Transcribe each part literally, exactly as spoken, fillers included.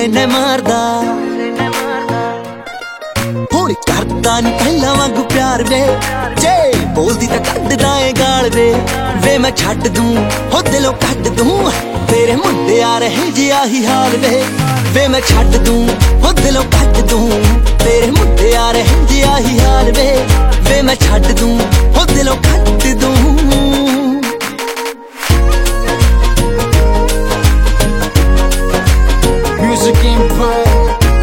ਰਹਿਣਾ ਮਾਰਦਾ ਹੁਣ ਕਰਦਾ ਨੀ ਪਹਿਲਾਂ ਵਾਂਗੂ ਪਿਆਰ ਵੇ ਜੇ ਬੋਲਦੀ ਤਾਂ ਕੱਢਦਾ ਏ ਗਾਲ ਵੇ ਵੇ ਮੈਂ ਛੱਡ ਦੂੰ ਹੋ ਦਿਲੋਂ ਕੱਢ ਦੂੰ ਤੇਰੇ ਮੁੰਡੇ ਆ ਰਹੇ ਜੀ ਆਹੀ ਹਾਲ ਵੇ ਵੇ ਮੈਂ ਛੱਡ ਦੂੰ ਹੋ ਦਿਲੋਂ ਕੱਢ ਦੂੰ ਤੇਰੇ ਮੁੰਡੇ ਆ ਰਹੇ ਜੀ ਆਹੀ ਹਾਲ ਵੇ ਵੇ ਮੈਂ ਛੱਡ ਦੂੰ ਹੋ ਦਿਲੋਂ ਕੱਢ ਦੂੰ Music Empire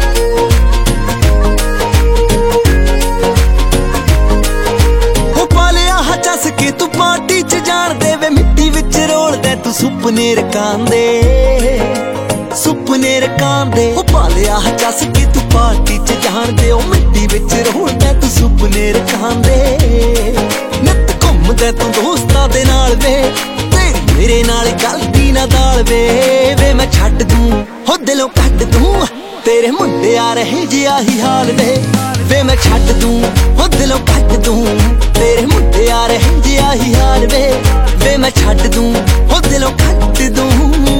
ਹੋ ਪਾਲਿਆ ਹਾ ਚੱਸ ਕੇ ਤੂੰ ਪਾਰਟੀ ਚ ਜਾਣ ਦੇ ਵੇ ਮਿੱਟੀ ਵਿੱਚ ਰੋਲਦਾ ਤੂੰ ਸੁਪਨੇ ਰਕਾਂਦੇ ਸੁਪਨੇ ਰਕਾਂਦੇ ਹੋ ਪਾਲਿਆ ਹਾ ਚੱਸ ਕੇ ਤੂੰ ਪਾਰਟੀ ਚ ਜਾਣ ਦੇ ਉਹ ਮਿੱਟੀ ਵਿੱਚ ਰੋਲਦਾ ਤੂੰ ਸੁਪਨੇ ਰਕਾਂਦੇ ਨਿੱਤ ਘੁੰਮਦਾ ਤੂੰ ਦੋਸਤਾਂ ਦੇ ਨਾਲ ਵੇ ਤੇਰੀ ਮੇਰੇ ਨਾਲ ਗਲਤੀ ਨਾ ਦਾਲ ਵੇ ਵੇ ਮੈਂ ਛੱਡ ਦੂੰ ਹੋ ਦਿਲੋਂ ਕੱਢ ਦੂੰ ਤੇਰੇ ਮੁੰਡੇ ਆ ਰਹੇ ਜੀ ਆਹੀ ਹਾਲ ਵੇ ਵੇ ਮੈਂ ਛੱਡ ਦੂੰ ਹੋ ਦਿਲੋਂ ਕੱਢ ਦੂੰ ਤੇਰੇ ਮੁੰਡੇ ਆ ਰਹੇ ਜੀ ਆਹੀ ਹਾਲ ਵੇ ਵੇ ਮੈਂ ਛੱਡ ਦੂੰ ਹੋ ਦਿਲੋਂ ਕੱਢ ਦੂੰ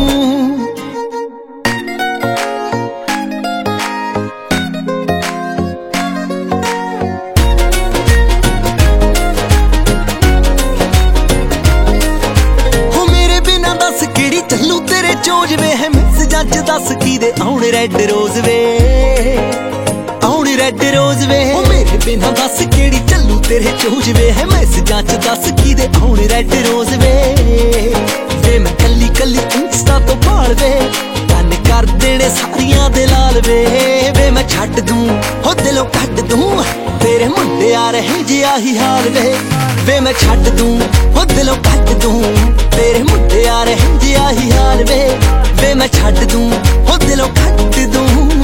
ਚੱਲੂ ਤੇਰੇ ਚੋਜ ਵੇ ਹੈ ਮਿਸ ਜੱਜ ਦੱਸ ਕੀ ਦੇ ਆਉਣ ਰੈੱਡ ਰੋਜ਼ ਵੇ ਆਉਣ ਰੈੱਡ ਰੋਜ਼ ਵੇ ਉਹ ਮੇਰੇ ਬਿਨਾਂ ਦੱਸ ਕਿਹੜੀ ਚੱਲੂ ਤੇਰੇ ਚੋਜ ਵੇ ਹੈ ਮਿਸ ਜੱਜ ਦੱਸ ਕੀ ਦੇ ਆਉਣ ਰੈੱਡ ਰੋਜ਼ ਵੇ ਵੇ ਮੈਂ ਕੱਲੀ ਕੱਲੀ ਇੰਸਟਾ ਤੋਂ ਭਾਲ ਵੇ ਕੰਨ ਕਰ ਦੇਣੇ ਸਾਰੀਆਂ ਦੇ ਲਾਲ ਵੇ ਵੇ ਮੈਂ ਛੱਡ ਦੂੰ ਹੋ ਦਿਲੋਂ ਕੱਢ ਦੂੰ ਤੇਰੇ ਮੁੰਡੇ ਆ ਰਹੇ ਜੀ ਆਹੀ ਹਾਲ ਵੇ ਵੇ ਮੈਂ ਛੱਡ ਦੂੰ ਹੋ ਦਿਲੋਂ ਕੱਢ ਦੂੰ ਤੇਰੇ ਮੁੰਡੇ ਆ ਰਹੇ ਜੀ ਆਹੀ ਹਾਲ ਵੇ ਵੇ ਮੈਂ ਛੱਡ ਦੂੰ ਹੋ ਦਿਲੋਂ ਕੱਢ ਦੂੰ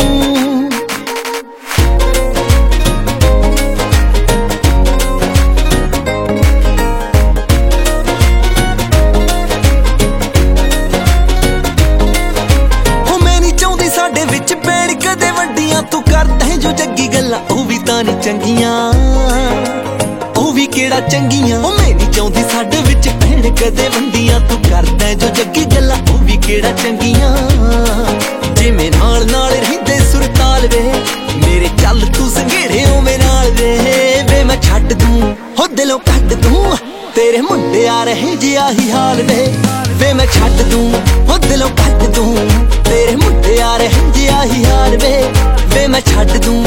ਹੋ ਮੈਂ ਨਹੀਂ ਚਾਹੁੰਦੀ ਸਾਡੇ ਵਿੱਚ ਪੈਣ ਕਦੇ ਵੱਡੀਆਂ ਤੂੰ ਕਰਦਾ ਜੋ ਜੱਗੀ ਗੱਲਾਂ ਉਹ ਵੀ ਤਾਂ ਨਹੀਂ ਚੰਗੀਆਂ ਉਹ ਵੀ ਕਿਹੜਾ ਚੰਗੀਆਂ ਉਹ ਮੈਂ ਨਹੀਂ ਚਾਹੁੰਦੀ ਸਾਡੇ ਵਿੱਚ ਪੈਣ ਕਦੇ ਵੰਡੀਆਂ ਤੂੰ ਕਰਦਾ ਜੋ ਜੱਗੀ ਗੱਲਾਂ ਉਹ ਵੀ ਕਿਹੜਾ ਚੰਗੀਆਂ ਜਿਵੇਂ ਨਾਲ ਨਾਲ ਰਹਿੰਦੇ ਸੁਰਤਾਲ ਵੇ ਮੇਰੇ ਚੱਲ ਤੂੰ ਸੰਘੇੜੇ ਓਵੇਂ ਨਾਲ ਵੇ ਵੇ ਮੈਂ ਛੱਡ ਦੂੰ ਹੋ ਦਿਲੋਂ ਕੱਢ ਦੂੰ ਤੇਰੇ ਮੁੰਡੇ ਆ ਰਹੇ ਜੀ ਆਹੀ ਹਾਲ ਵੇ ਵੇ ਮੈਂ ਛੱਡ ਦੂੰ ਹੋ ਦਿਲੋਂ ਕੱਢ ਦੂੰ ਤੇਰੇ ਮੁੰਡੇ ਆ ਰਹੇ ਜੀ ਆਹੀ ਹਾਲ ਵੇ ਵੇ ਮੈਂ ਛੱਡ ਦੂੰ